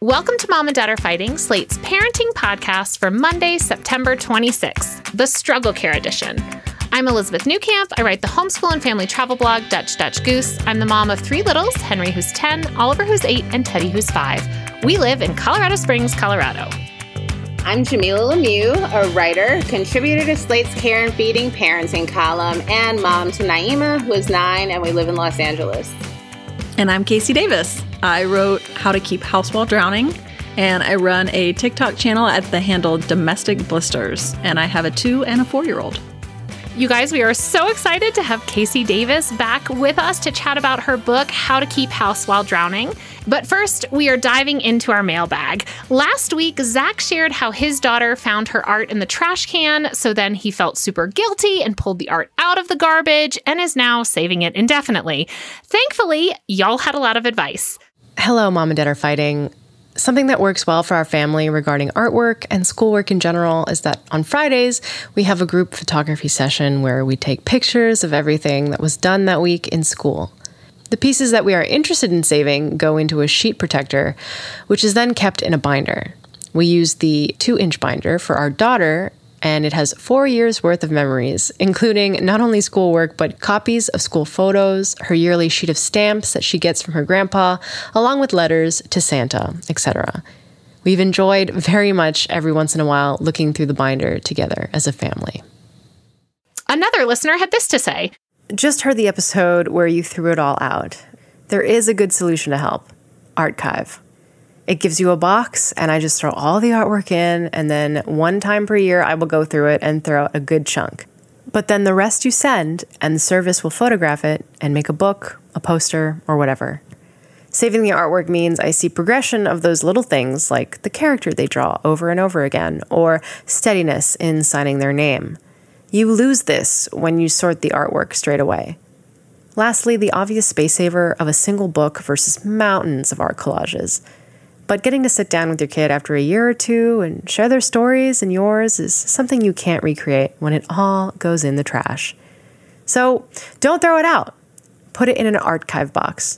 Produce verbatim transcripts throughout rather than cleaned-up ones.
Welcome to Mom and Dad Are Fighting, Slate's parenting podcast for Monday, September twenty-sixth, the Struggle Care edition. I'm Elizabeth Newcamp. I write the homeschool and family travel blog, Dutch Dutch Goose. I'm the mom of three littles, Henry, who's ten, Oliver, who's eight, and Teddy, who's five. We live in Colorado Springs, Colorado. I'm Jamila Lemieux, a writer, contributor to Slate's Care and Feeding Parenting column, and mom to Naima, who is nine, and we live in Los Angeles. And I'm Casey Davis. I wrote How to Keep House While Drowning, and I run a TikTok channel at the handle Domestic Blisters, and I have a two and a four-year-old. You guys, we are so excited to have Casey Davis back with us to chat about her book, How to Keep House While Drowning. But first, we are diving into our mailbag. Last week, Zach shared how his daughter found her art in the trash can, so then he felt super guilty and pulled the art out of the garbage and is now saving it indefinitely. Thankfully, y'all had a lot of advice. Hello, Mom and Dad Are Fighting. Something that works well for our family regarding artwork and schoolwork in general is that on Fridays, we have a group photography session where we take pictures of everything that was done that week in school. The pieces that we are interested in saving go into a sheet protector, which is then kept in a binder. We use the two-inch binder for our daughter, and it has four years' worth of memories, including not only schoolwork, but copies of school photos, her yearly sheet of stamps that she gets from her grandpa, along with letters to Santa, et cetera. We've enjoyed very much every once in a while looking through the binder together as a family. Another listener had this to say. Just heard the episode where you threw it all out. There is a good solution to help. Archive. It gives you a box, and I just throw all the artwork in, and then one time per year, I will go through it and throw out a good chunk. But then the rest you send, and the service will photograph it and make a book, a poster, or whatever. Saving the artwork means I see progression of those little things, like the character they draw over and over again, or steadiness in signing their name. You lose this when you sort the artwork straight away. Lastly, the obvious space saver of a single book versus mountains of art collages. But getting to sit down with your kid after a year or two and share their stories and yours is something you can't recreate when it all goes in the trash. So don't throw it out. Put it in an archive box.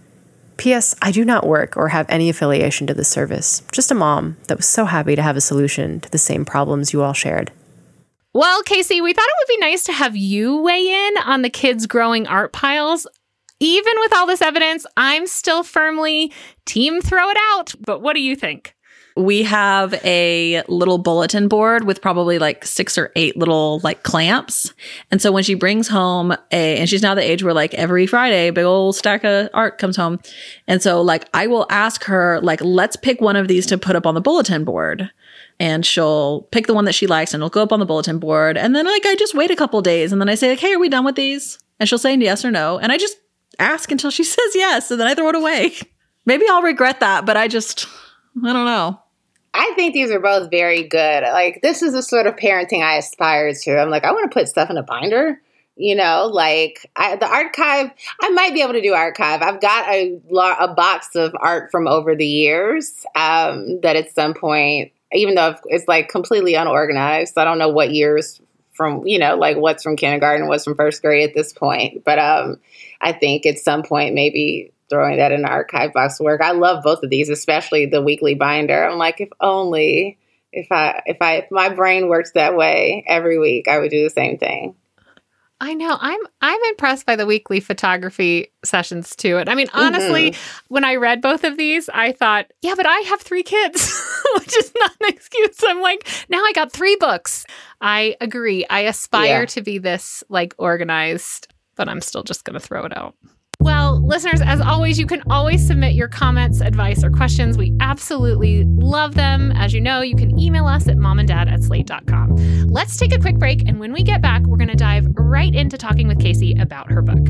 P S. I do not work or have any affiliation to this service. Just a mom that was so happy to have a solution to the same problems you all shared. Well, Casey, we thought it would be nice to have you weigh in on the kids' growing art piles. Even with all this evidence, I'm still firmly team throw it out. But what do you think? We have a little bulletin board with probably like six or eight little like clamps. And so when she brings home a, and she's now the age where like every Friday, a big old stack of art comes home. And so like I will ask her, like, let's pick one of these to put up on the bulletin board. And she'll pick the one that she likes and it'll go up on the bulletin board. And then like I just wait a couple days and then I say, like, hey, are we done with these? And she'll say yes or no. And I just ask until she says yes, and then I throw it away. Maybe I'll regret that, but I just, I don't know. I think these are both very good. Like, this is the sort of parenting I aspire to. I'm like, I want to put stuff in a binder, you know, like I, the archive. I might be able to do archive. I've got a, a box of art from over the years um, that at some point, even though it's like completely unorganized, I don't know what years from, you know, like what's from kindergarten, what's from first grade at this point. But um, I think at some point, maybe throwing that in the archive box will work. I love both of these, especially the weekly binder. I'm like, if only, if I, if I, if my brain works that way every week, I would do the same thing. I know. I'm I'm impressed by the weekly photography sessions too. And I mean, honestly, mm-hmm. when I read both of these, I thought, yeah, but I have three kids, which is not an excuse. I'm like, now I got three books. I agree. I aspire yeah. to be this like organized, but I'm still just going to throw it out. Well, listeners, as always, you can always submit your comments, advice, or questions. We absolutely love them. As you know, you can email us at momanddad at slate dot com. Let's take a quick break, and when we get back, we're going to dive right into talking with Casey about her book.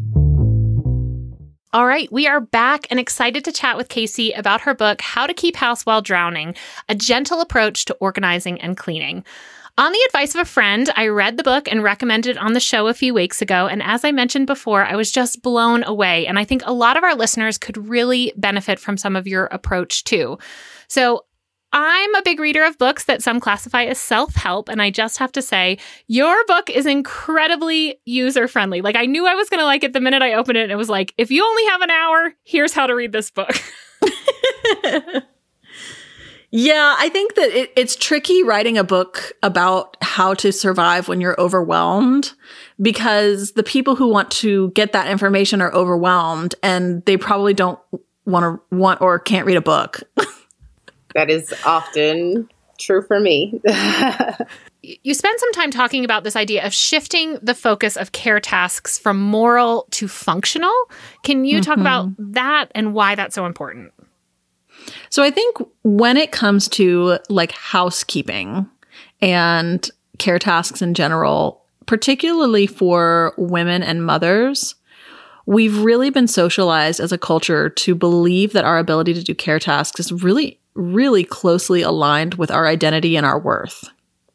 All right, we are back and excited to chat with Casey about her book, How to Keep House While Drowning, A Gentle Approach to Organizing and Cleaning. On the advice of a friend, I read the book and recommended it on the show a few weeks ago. And as I mentioned before, I was just blown away. And I think a lot of our listeners could really benefit from some of your approach too. So I'm a big reader of books that some classify as self-help. And I just have to say, your book is incredibly user-friendly. Like, I knew I was going to like it the minute I opened it. And it was like, if you only have an hour, here's how to read this book. Yeah, I think that it, it's tricky writing a book about how to survive when you're overwhelmed, because the people who want to get that information are overwhelmed and they probably don't want to want or can't read a book. That is often true for me. You spend some time talking about this idea of shifting the focus of care tasks from moral to functional. Can you mm-hmm. talk about that and why that's so important? So I think when it comes to like housekeeping and care tasks in general, particularly for women and mothers, we've really been socialized as a culture to believe that our ability to do care tasks is really, really closely aligned with our identity and our worth.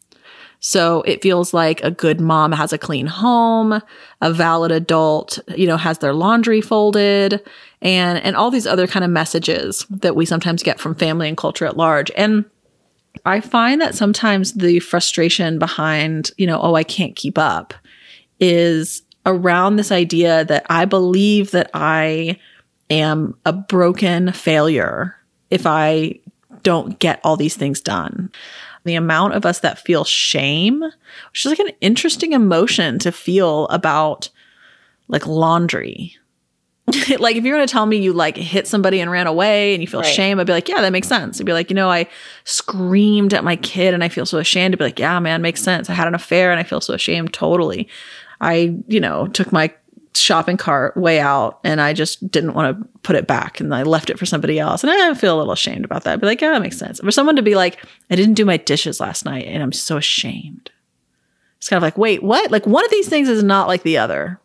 So it feels like a good mom has a clean home, a valid adult, you know, has their laundry folded, and and all these other kind of messages that we sometimes get from family and culture at large. And I find that sometimes the frustration behind, you know, oh, I can't keep up is around this idea that I believe that I am a broken failure if I don't get all these things done. The amount of us that feel shame, which is like an interesting emotion to feel about like laundry. Like if you're going to tell me you like hit somebody and ran away and you feel right. shame, I'd be like, yeah, that makes sense. I'd be like, you know, I screamed at my kid and I feel so ashamed. I'd be like, yeah, man, makes sense. I had an affair and I feel so ashamed. Totally. I, you know, took my shopping cart way out and I just didn't want to put it back and I left it for somebody else. And I feel a little ashamed about that. I'd be like, yeah, that makes sense. For someone to be like, I didn't do my dishes last night and I'm so ashamed. It's kind of like, wait, what? Like one of these things is not like the other.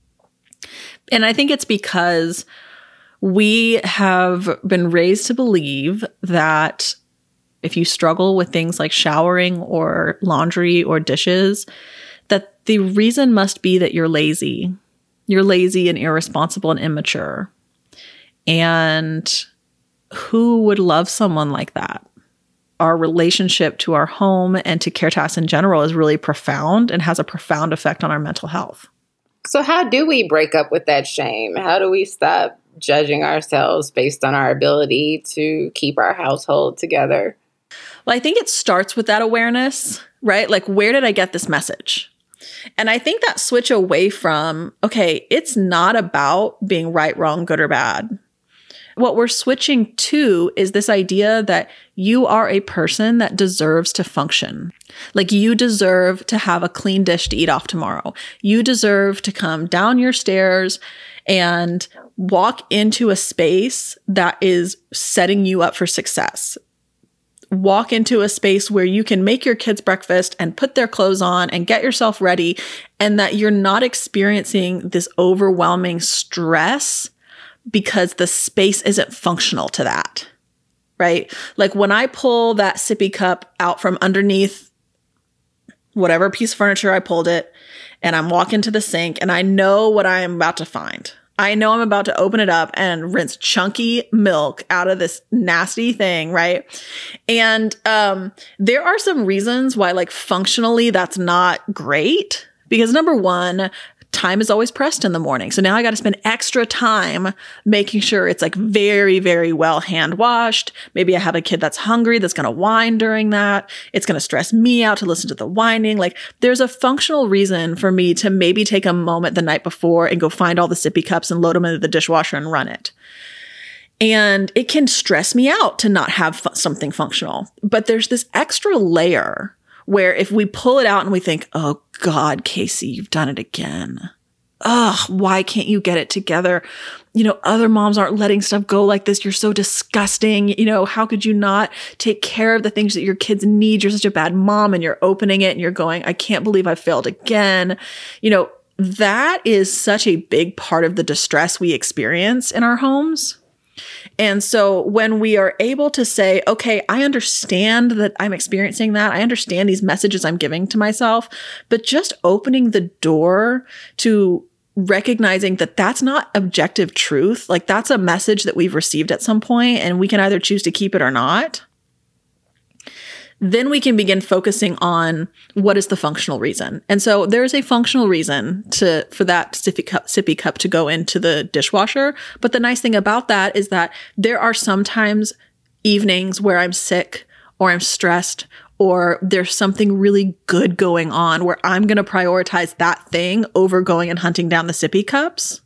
And I think it's because we have been raised to believe that if you struggle with things like showering or laundry or dishes, that the reason must be that you're lazy. You're lazy and irresponsible and immature. And who would love someone like that? Our relationship to our home and to care tasks in general is really profound and has a profound effect on our mental health. So how do we break up with that shame? How do we stop judging ourselves based on our ability to keep our household together? Well, I think it starts with that awareness, right? Like, where did I get this message? And I think that switch away from, okay, it's not about being right, wrong, good, or bad. What we're switching to is this idea that you are a person that deserves to function. Like you deserve to have a clean dish to eat off tomorrow. You deserve to come down your stairs and walk into a space that is setting you up for success. Walk into a space where you can make your kids breakfast and put their clothes on and get yourself ready, and that you're not experiencing this overwhelming stress because the space isn't functional to that, right? Like when I pull that sippy cup out from underneath whatever piece of furniture I pulled it, and I'm walking to the sink and I know what I am about to find. I know I'm about to open it up and rinse chunky milk out of this nasty thing, right? And um, there are some reasons why, like, functionally that's not great. Because number one, time is always pressed in the morning. So now I got to spend extra time making sure it's like very, very well hand washed. Maybe I have a kid that's hungry that's going to whine during that. It's going to stress me out to listen to the whining. Like there's a functional reason for me to maybe take a moment the night before and go find all the sippy cups and load them into the dishwasher and run it. And it can stress me out to not have fu- something functional. But there's this extra layer where if we pull it out and we think, oh God, Casey, you've done it again. Ugh, why can't you get it together? You know, other moms aren't letting stuff go like this. You're so disgusting. You know, how could you not take care of the things that your kids need? You're such a bad mom, and you're opening it and you're going, I can't believe I failed again. You know, that is such a big part of the distress we experience in our homes. And so when we are able to say, okay, I understand that I'm experiencing that. I understand these messages I'm giving to myself, but just opening the door to recognizing that that's not objective truth. Like that's a message that we've received at some point and we can either choose to keep it or not. Then we can begin focusing on what is the functional reason. And so there's a functional reason to for that sippy cup, sippy cup to go into the dishwasher. But the nice thing about that is that there are sometimes evenings where I'm sick or I'm stressed or there's something really good going on where I'm going to prioritize that thing over going and hunting down the sippy cups.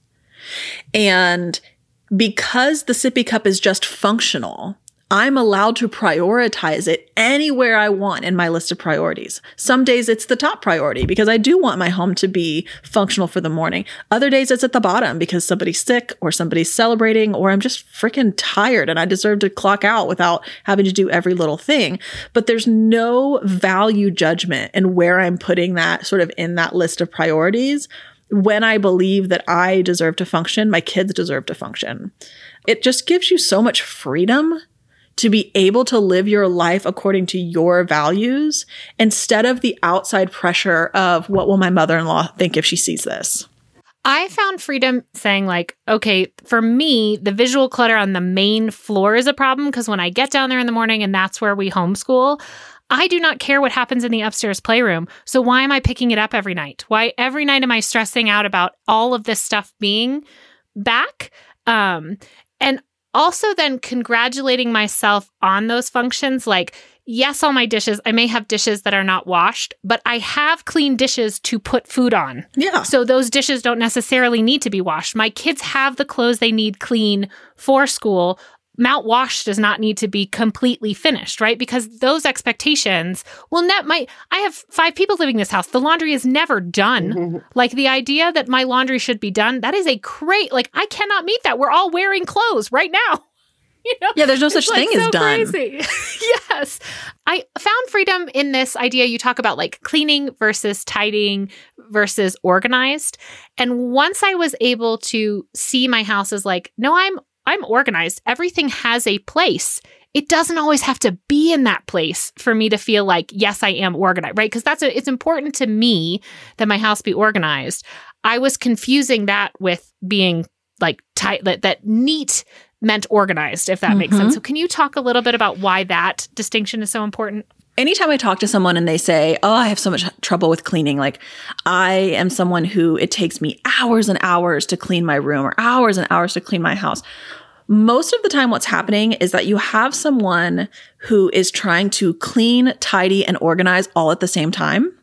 And because the sippy cup is just functional, I'm allowed to prioritize it anywhere I want in my list of priorities. Some days it's the top priority because I do want my home to be functional for the morning. Other days it's at the bottom because somebody's sick or somebody's celebrating or I'm just freaking tired and I deserve to clock out without having to do every little thing. But there's no value judgment in where I'm putting that sort of in that list of priorities. When I believe that I deserve to function, my kids deserve to function. It just gives you so much freedom to be able to live your life according to your values instead of the outside pressure of what will my mother-in-law think if she sees this. I found freedom saying like, okay, for me, the visual clutter on the main floor is a problem because when I get down there in the morning and that's where we homeschool, I do not care what happens in the upstairs playroom. So why am I picking it up every night? Why every night am I stressing out about all of this stuff being back? Um, and also then congratulating myself on those functions. Like, yes, all my dishes, I may have dishes that are not washed, but I have clean dishes to put food on. Yeah. So those dishes don't necessarily need to be washed. My kids have the clothes they need clean for school. Mount Wash does not need to be completely finished, right? Because those expectations will net my, I have five people living in this house. The laundry is never done. Mm-hmm. Like the idea that my laundry should be done, that is a great, like I cannot meet that. We're all wearing clothes right now. You know? Yeah, there's no such it's thing like as so done. Crazy. Yes. I found freedom in this idea you talk about like cleaning versus tidying versus organized. And once I was able to see my house as like, no, I'm I'm organized. Everything has a place. It doesn't always have to be in that place for me to feel like, yes, I am organized, right? Because that's a, it's important to me that my house be organized. I was confusing that with being like tight, that, that neat meant organized, if that mm-hmm. makes sense. So can you talk a little bit about why that distinction is so important? Anytime I talk to someone and they say, oh, I have so much trouble with cleaning, like I am someone who it takes me hours and hours to clean my room or hours and hours to clean my house. Most of the time what's happening is that you have someone who is trying to clean, tidy, and organize all at the same time.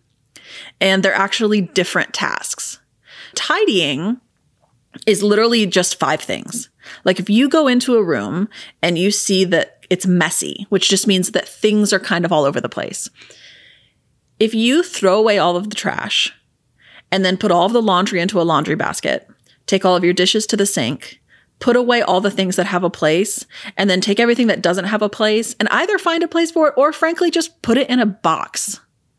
And they're actually different tasks. Tidying is literally just five things. Like if you go into a room and you see that it's messy, which just means that things are kind of all over the place. If you throw away all of the trash and then put all of the laundry into a laundry basket, take all of your dishes to the sink, put away all the things that have a place, and then take everything that doesn't have a place and either find a place for it or frankly, just put it in a box.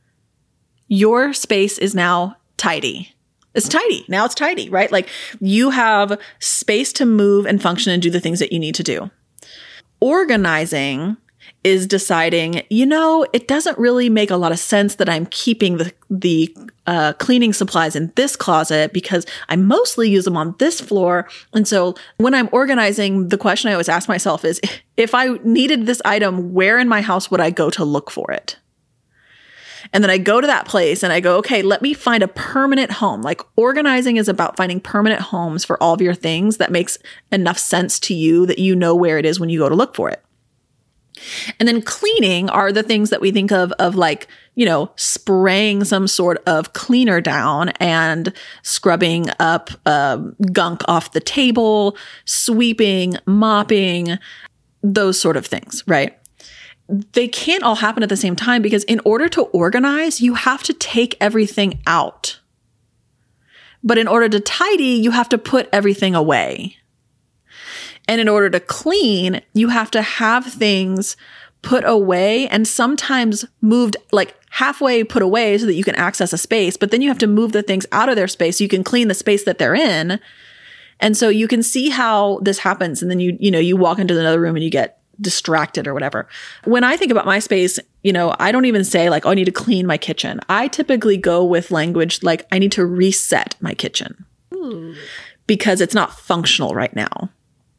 Your space is now tidy. It's tidy. Now it's tidy, right? Like you have space to move and function and do the things that you need to do. Organizing is deciding, you know, it doesn't really make a lot of sense that I'm keeping the the uh, cleaning supplies in this closet because I mostly use them on this floor. And so when I'm organizing, the question I always ask myself is, if I needed this item, where in my house would I go to look for it? And then I go to that place and I go, okay, let me find a permanent home. Like organizing is about finding permanent homes for all of your things that makes enough sense to you that you know where it is when you go to look for it. And then cleaning are the things that we think of, of like, you know, spraying some sort of cleaner down and scrubbing up um, gunk off the table, sweeping, mopping, those sort of things, right? They can't all happen at the same time because in order to organize, you have to take everything out. But in order to tidy, you have to put everything away. And in order to clean, you have to have things put away and sometimes moved like halfway put away so that you can access a space. But then you have to move the things out of their space so you can clean the space that they're in. And so you can see how this happens. And then you, you know, you walk into another room and you get distracted or whatever. When I think about my space, you know, I don't even say like, oh, I need to clean my kitchen. I typically go with language like I need to reset my kitchen. Ooh. Because it's not functional right now.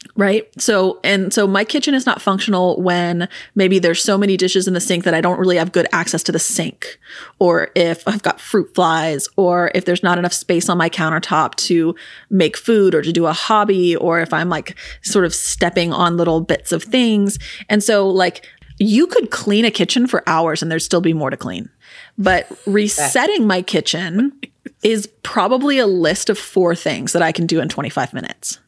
Right. So, and so my kitchen is not functional when maybe there's so many dishes in the sink that I don't really have good access to the sink, or if I've got fruit flies, or if there's not enough space on my countertop to make food or to do a hobby, or if I'm like sort of stepping on little bits of things. And so like you could clean a kitchen for hours and there'd still be more to clean. But resetting my kitchen is probably a list of four things that I can do in twenty-five minutes.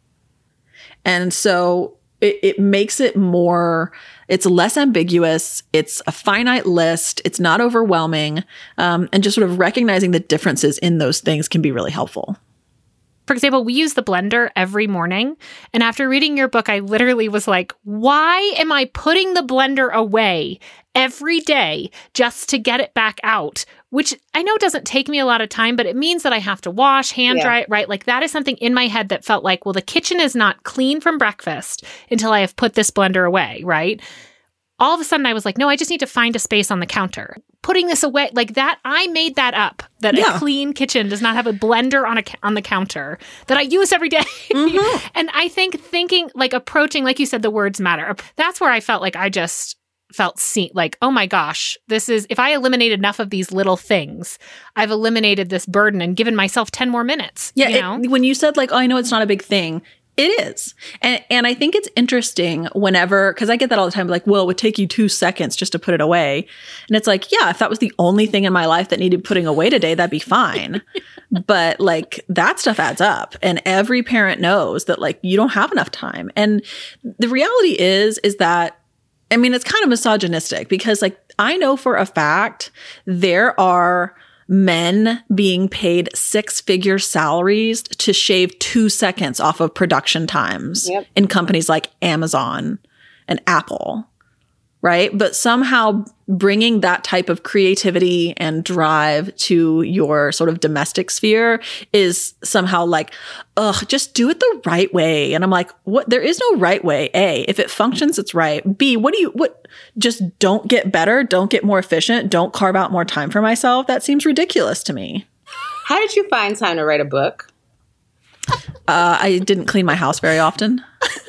And so it, it makes it more, it's less ambiguous. It's a finite list. It's not overwhelming. Um, and just sort of recognizing the differences in those things can be really helpful. For example, we use the blender every morning. And after reading your book, I literally was like, why am I putting the blender away every day just to get it back out? Which I know doesn't take me a lot of time, but it means that I have to wash, hand Yeah. dry it, right? Like that is something in my head that felt like, well, the kitchen is not clean from breakfast until I have put this blender away, right? All of a sudden I was like, no, I just need to find a space on the counter. Putting this away, like that, I made that up, that Yeah. a clean kitchen does not have a blender on a on the counter that I use every day. Mm-hmm. And I think thinking, like approaching, like you said, the words matter. That's where I felt like I just felt seen, like, oh my gosh, this is, if I eliminate enough of these little things, I've eliminated this burden and given myself ten more minutes. Yeah. You know? It, when you said like, oh, I know it's not a big thing. It is. And and I think it's interesting whenever, because I get that all the time, like, well, it would take you two seconds just to put it away. And it's like, yeah, if that was the only thing in my life that needed putting away today, that'd be fine. But like that stuff adds up. And every parent knows that like you don't have enough time. And the reality is, is that, I mean, it's kind of misogynistic because like I know for a fact there are men being paid six-figure salaries to shave two seconds off of production times Yep. in companies like Amazon and Apple, right? But somehow bringing that type of creativity and drive to your sort of domestic sphere is somehow like, ugh, just do it the right way. And I'm like, what? There is no right way. A, if it functions, it's right. B, what do you, what, just don't get better, don't get more efficient, don't carve out more time for myself. That seems ridiculous to me. How did you find time to write a book? Uh, I didn't clean my house very often.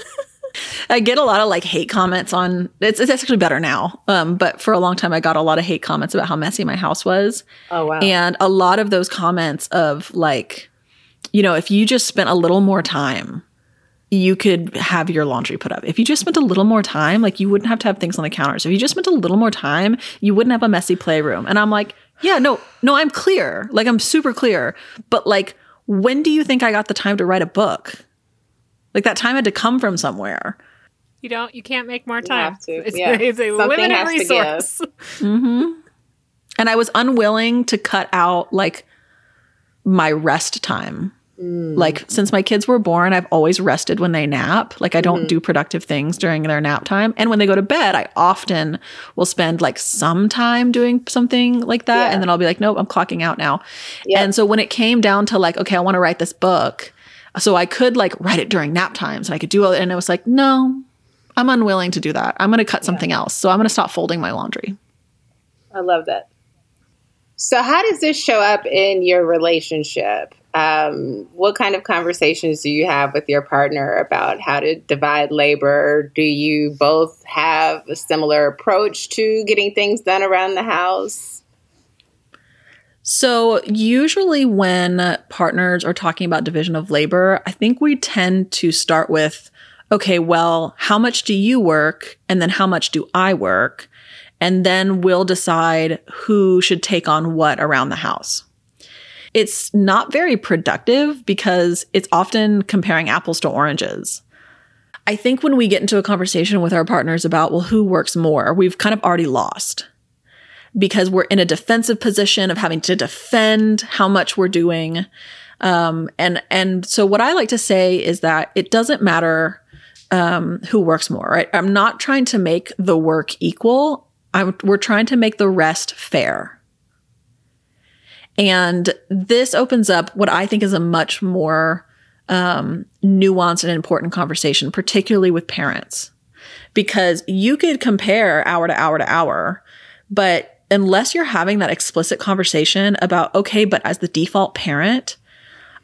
I get a lot of like hate comments on it's, it's actually better now. Um, but for a long time, I got a lot of hate comments about how messy my house was. Oh, wow. And a lot of those comments of like, you know, if you just spent a little more time, you could have your laundry put up. If you just spent a little more time, like you wouldn't have to have things on the counters. If you just spent a little more time, you wouldn't have a messy playroom. And I'm like, yeah, no, no, I'm clear. Like I'm super clear. But like, when do you think I got the time to write a book? Like that time had to come from somewhere. You don't, you can't make more You time. have to, It's, yeah. it's a Something limited has to give. resource. Mm-hmm. And I was unwilling to cut out like my rest time. Mm. Like since my kids were born, I've always rested when they nap. Like I don't mm-hmm. do productive things during their nap time. And when they go to bed, I often will spend like some time doing something like that. Yeah. And then I'll be like, nope, I'm clocking out now. Yep. And so when it came down to like, okay, I want to write this book. So I could like write it during nap times and I could do it. And it was like, no, I'm unwilling to do that. I'm going to cut something else. So I'm going to stop folding my laundry. I love that. So how does this show up in your relationship? Um, what kind of conversations do you have with your partner about how to divide labor? Do you both have a similar approach to getting things done around the house? So usually when partners are talking about division of labor, I think we tend to start with, okay, well, how much do you work? And then how much do I work? And then we'll decide who should take on what around the house. It's not very productive because it's often comparing apples to oranges. I think when we get into a conversation with our partners about, well, who works more, we've kind of already lost because we're in a defensive position of having to defend how much we're doing. Um, and, and so what I like to say is that it doesn't matter um, who works more, right? I'm not trying to make the work equal. I'm, we're trying to make the rest fair. And this opens up what I think is a much more um, nuanced and important conversation, particularly with parents, because you could compare hour to hour to hour, but unless you're having that explicit conversation about, okay, but as the default parent,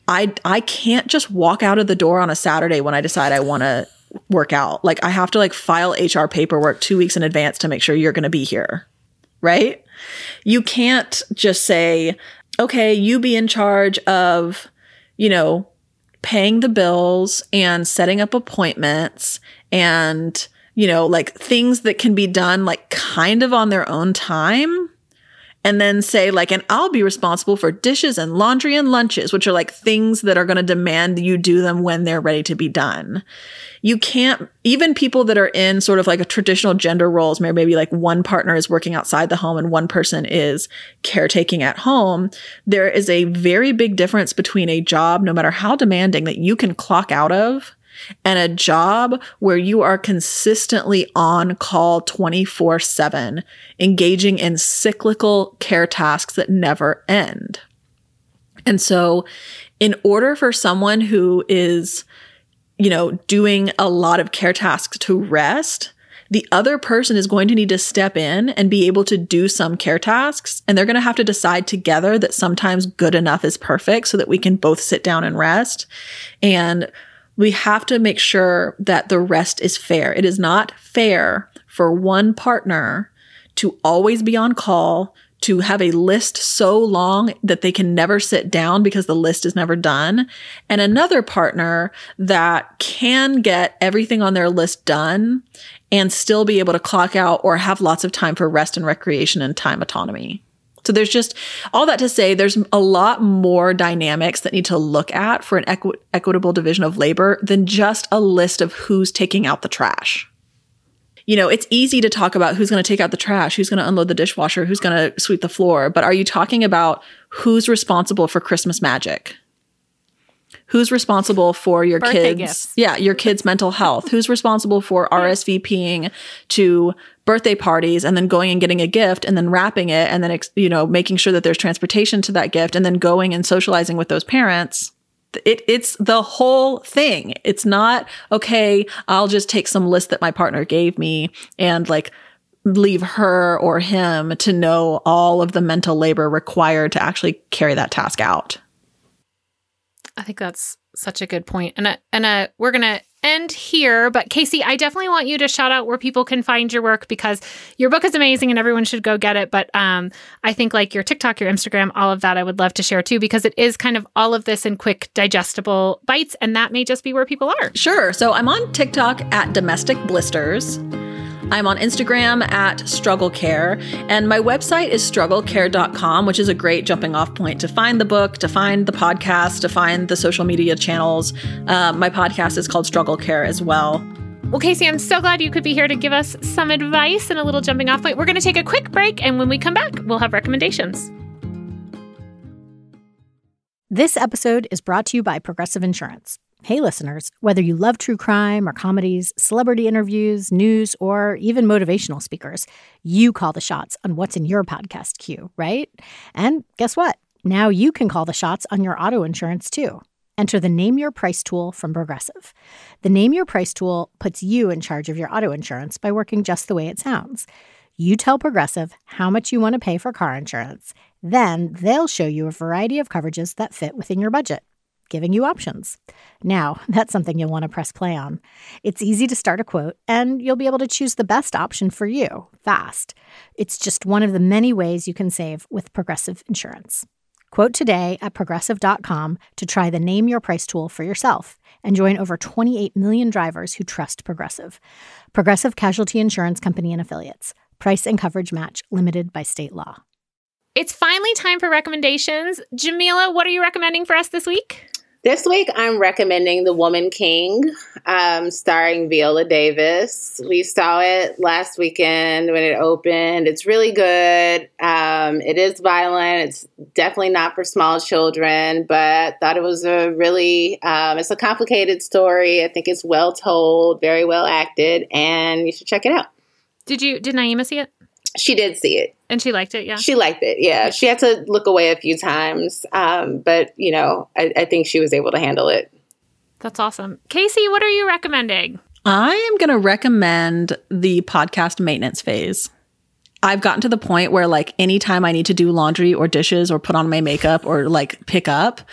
I I can't just walk out of the door on a Saturday when I decide I want to work out. Like I have to like file H R paperwork two weeks in advance to make sure you're going to be here. Right? You can't just say, okay, you be in charge of, you know, paying the bills and setting up appointments and, you know, like things that can be done like kind of on their own time. And then say like, and I'll be responsible for dishes and laundry and lunches, which are like things that are going to demand you do them when they're ready to be done. You can't, even people that are in sort of like a traditional gender roles, maybe, maybe like one partner is working outside the home and one person is caretaking at home. There is a very big difference between a job, no matter how demanding, that you can clock out of, and a job where you are consistently on call twenty-four seven, engaging in cyclical care tasks that never end. And so in order for someone who is, you know, doing a lot of care tasks to rest, the other person is going to need to step in and be able to do some care tasks. And they're going to have to decide together that sometimes good enough is perfect so that we can both sit down and rest. And we have to make sure that the rest is fair. It is not fair for one partner to always be on call, to have a list so long that they can never sit down because the list is never done, and another partner that can get everything on their list done and still be able to clock out or have lots of time for rest and recreation and time autonomy. So there's just all that to say, there's a lot more dynamics that need to look at for an equi- equitable division of labor than just a list of who's taking out the trash. You know, it's easy to talk about who's going to take out the trash, who's going to unload the dishwasher, who's going to sweep the floor. But are you talking about who's responsible for Christmas magic? Who's responsible for your Birthday kids? gifts. Yeah, your kids' mental health. Who's responsible for R S V P ing to birthday parties and then going and getting a gift and then wrapping it and then, you know, making sure that there's transportation to that gift and then going and socializing with those parents? It, it's the whole thing. It's not, okay, I'll just take some list that my partner gave me and like leave her or him to know all of the mental labor required to actually carry that task out. I think that's such a good point. And uh, and uh, we're going to end here. But Casey, I definitely want you to shout out where people can find your work because your book is amazing and everyone should go get it. But um, I think like your TikTok, your Instagram, all of that I would love to share too, because it is kind of all of this in quick, digestible bites. And that may just be where people are. Sure. So I'm on TikTok at Domestic Blisters. I'm on Instagram at Struggle Care, and my website is struggle care dot com, which is a great jumping off point to find the book, to find the podcast, to find the social media channels. Uh, my podcast is called Struggle Care as well. Well, Casey, I'm so glad you could be here to give us some advice and a little jumping off point. We're going to take a quick break, and when we come back, we'll have recommendations. This episode is brought to you by Progressive Insurance. Hey, listeners, whether you love true crime or comedies, celebrity interviews, news, or even motivational speakers, you call the shots on what's in your podcast queue, right? And guess what? Now you can call the shots on your auto insurance, too. Enter the Name Your Price tool from Progressive. The Name Your Price tool puts you in charge of your auto insurance by working just the way it sounds. You tell Progressive how much you want to pay for car insurance. Then they'll show you a variety of coverages that fit within your budget, giving you options. Now, that's something you'll want to press play on. It's easy to start a quote, and you'll be able to choose the best option for you, fast. It's just one of the many ways you can save with Progressive Insurance. Quote today at progressive dot com to try the Name Your Price tool for yourself and join over twenty-eight million drivers who trust Progressive. Progressive Casualty Insurance Company and Affiliates. Price and coverage match limited by state law. It's finally time for recommendations. Jamila, what are you recommending for us this week? This week, I'm recommending The Woman King, um, starring Viola Davis. We saw it last weekend when it opened. It's really good. Um, it is violent. It's definitely not for small children, but I thought it was a really, um, it's a complicated story. I think it's well told, very well acted, and you should check it out. Did you, did Naima see it? She did see it. And she liked it, yeah? She liked it, yeah. She had to look away a few times, um, but, you know, I, I think she was able to handle it. That's awesome. Casey, what are you recommending? I am going to recommend the podcast maintenance phase. I've gotten to the point where, like, anytime I need to do laundry or dishes or put on my makeup or, like, pick up,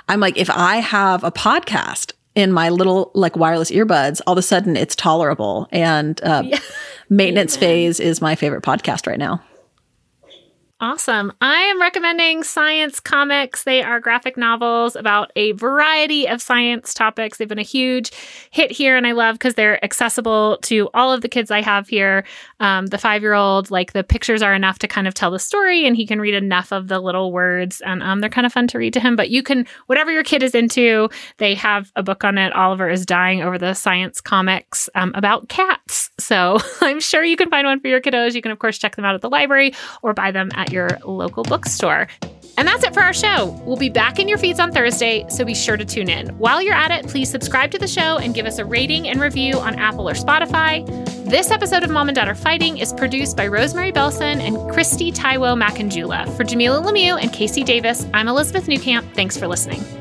I'm like, if I have a podcast in my little like wireless earbuds, all of a sudden it's tolerable. And uh, yeah. Maintenance yeah. Phase is my favorite podcast right now. Awesome. I am recommending Science Comics. They are graphic novels about a variety of science topics. They've been a huge hit here, and I love because they're accessible to all of the kids I have here. Um, the five-year-old, like the pictures are enough to kind of tell the story, and he can read enough of the little words, and um, they're kind of fun to read to him. But you can, whatever your kid is into, they have a book on it. Oliver is dying over the Science Comics um, about cats. So I'm sure you can find one for your kiddos. You can, of course, check them out at the library or buy them at your local bookstore. And that's it for our show. We'll be back in your feeds on Thursday, so be sure to tune in. While you're at it, please subscribe to the show and give us a rating and review on Apple or Spotify. This episode of Mom and Dad Are Fighting is produced by Rosemary Belson and Christy Taiwo Macanjula. For Jamilah Lemieux and Casey Davis, I'm Elizabeth Newcamp. Thanks for listening.